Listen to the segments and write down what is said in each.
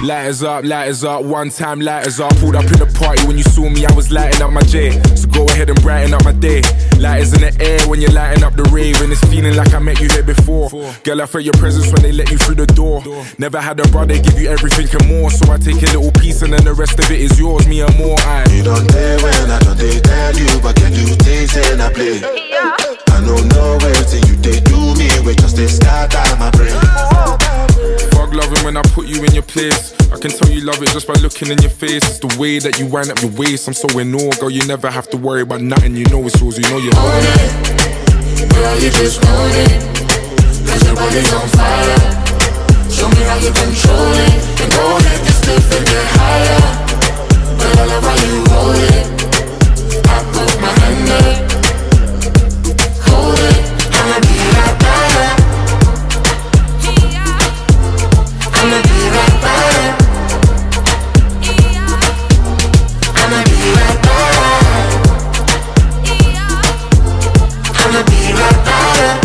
Lighters up, one time lighters up. Pulled up in the party when you saw me, I was lighting up my J. So go ahead and brighten up my day. Lighters in the air when you're lighting up the rave. And it's feeling like I met you here before. Girl, I felt your presence when they let you through the door. Never had a brother give you everything and more. So I take a little piece and then the rest of it is yours, me and more. You don't dare when I don't dare tell you, but can you taste and I play? I don't know where till you they do me, we just they scatter my brain. Fuck loving when I put you in your place. I can tell you love it just by looking in your face. It's the way that you wind up your waist. I'm so in awe, girl, you never have to worry about nothing. You know it's yours, you know you own it. Girl, you just own it. Cause your body's on fire. Show me how you control it. And go ahead, just lift and get higher. Girl, I love how you hold it. I put my hand there. Hold it, I'ma be right by her. I'ma be right by her. I'ma be right by her. I'ma be right by her.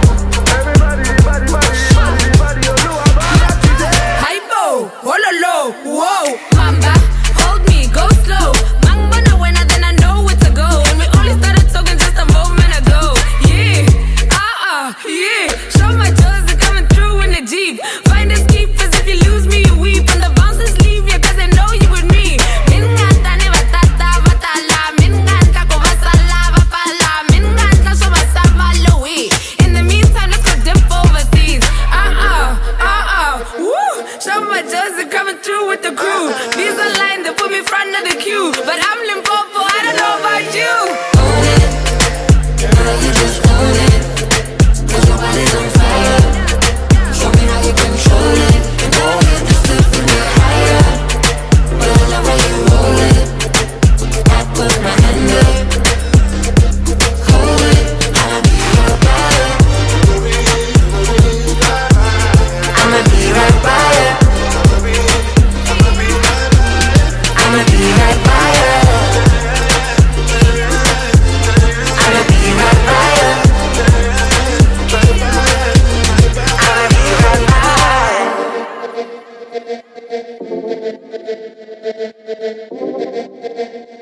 Hypo, hololo, whoa. Mamba, hold me, go slow. Mamba no buena, then I know where to go. And we only started talking just a moment ago. Yeah, yeah. Show my jaws are coming through in the Jeep. Find us keepers, if you lose me, you weep. And the bouncers leave you, cause they know you with me. Minganta ne batata, batala. Minganta ko basala, bapala. Minganta so basava Louis. In the meantime, let's go dip overseas. Woo! Show my jaws are coming through with the crew. These are lines that put me front of the queue. But I'm Limpopo, I don't know about you. Own it, girl, you just own it. Cause your body's on fire. Show me how you control it. And go ahead, just lift and get higher. Girl, I love how you roll it. I put my hand there. Hold it, I'ma be right by her. I'ma be right by her. I'ma be right by her. I'ma be right by her. I'ma be right by her.